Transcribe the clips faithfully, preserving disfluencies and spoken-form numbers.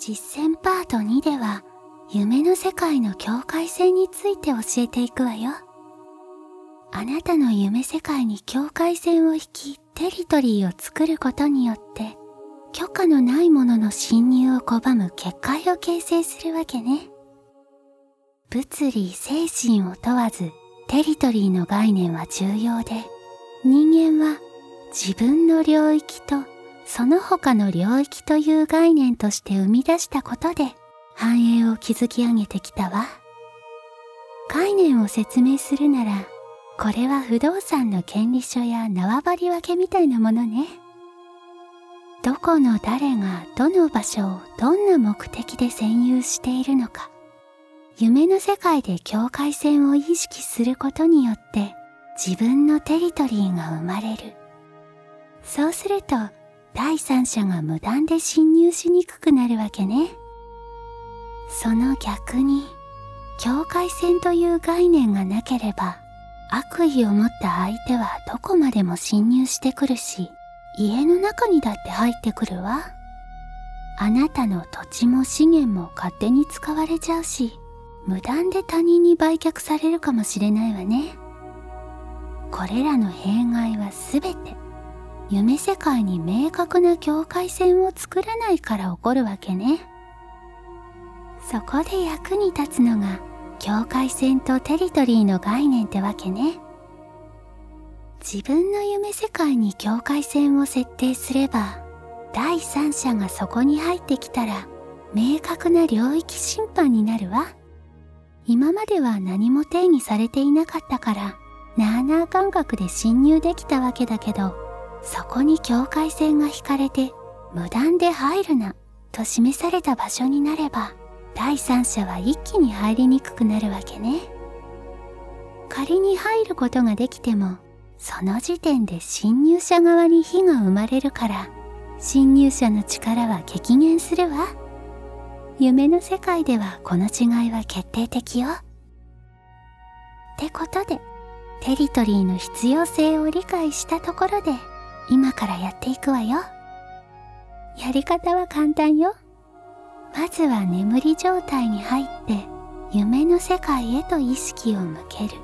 実践パートにでは、夢の世界の境界線について教えていくわよ。あなたの夢世界に境界線を引き、テリトリーを作ることによって、許可のないものの侵入を拒む結界を形成するわけね。物理、精神を問わず、テリトリーの概念は重要で、人間は自分の領域とその他の領域という概念として生み出したことで繁栄を築き上げてきたわ。概念を説明するなら、これは不動産の権利書や縄張り分けみたいなものね。どこの誰がどの場所をどんな目的で占有しているのか、夢の世界で境界線を意識することによって自分のテリトリーが生まれる。そうすると第三者が無断で侵入しにくくなるわけね。その逆に、境界線という概念がなければ、悪意を持った相手はどこまでも侵入してくるし、家の中にだって入ってくるわ。あなたの土地も資源も勝手に使われちゃうし、無断で他人に売却されるかもしれないわね。これらの弊害はすべて、夢世界に明確な境界線を作らないから起こるわけね。そこで役に立つのが境界線とテリトリーの概念ってわけね。自分の夢世界に境界線を設定すれば、第三者がそこに入ってきたら明確な領域侵犯になるわ。今までは何も定義されていなかったから、なあなあ感覚で侵入できたわけだけど、そこに境界線が引かれて無断で入るなと示された場所になれば、第三者は一気に入りにくくなるわけね。仮に入ることができても、その時点で侵入者側に非が生まれるから、侵入者の力は激減するわ。夢の世界ではこの違いは決定的よ。ってことで、テリトリーの必要性を理解したところで、今からやっていくわよ。やり方は簡単よ。まずは眠り状態に入って、夢の世界へと意識を向ける。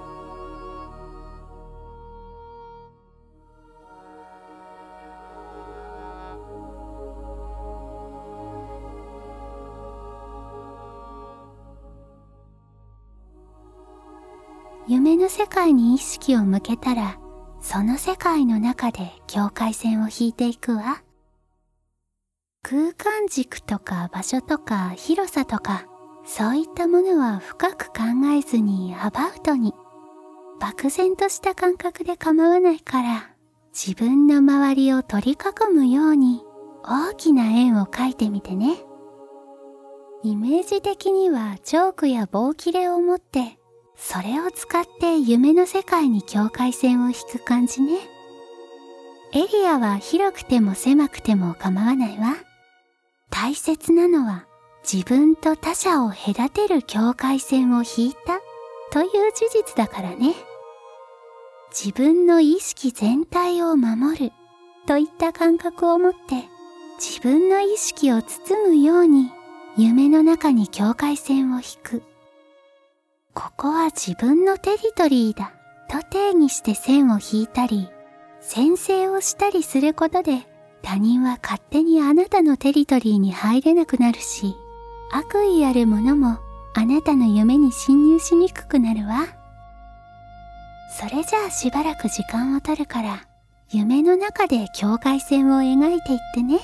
夢の世界に意識を向けたら、その世界の中で境界線を引いていくわ。空間軸とか場所とか広さとか、そういったものは深く考えずにアバウトに、漠然とした感覚で構わないから、自分の周りを取り囲むように大きな円を描いてみてね。イメージ的にはチョークや棒切れを持って、それを使って夢の世界に境界線を引く感じね。エリアは広くても狭くても構わないわ。大切なのは自分と他者を隔てる境界線を引いたという事実だからね。自分の意識全体を守るといった感覚を持って自分の意識を包むように夢の中に境界線を引く。ここは自分のテリトリーだと定義して線を引いたり、宣誓をしたりすることで他人は勝手にあなたのテリトリーに入れなくなるし、悪意あるものもあなたの夢に侵入しにくくなるわ。それじゃあしばらく時間を取るから、夢の中で境界線を描いていってね。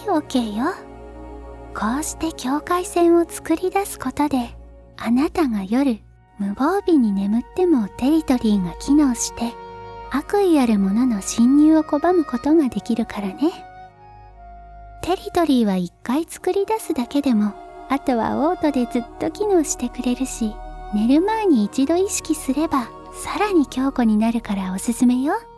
オッケーよ。こうして境界線を作り出すことで、あなたが夜無防備に眠ってもテリトリーが機能して悪意あるものの侵入を拒むことができるからね。テリトリーは一回作り出すだけでも、あとはオートでずっと機能してくれるし、寝る前に一度意識すればさらに強固になるからおすすめよ。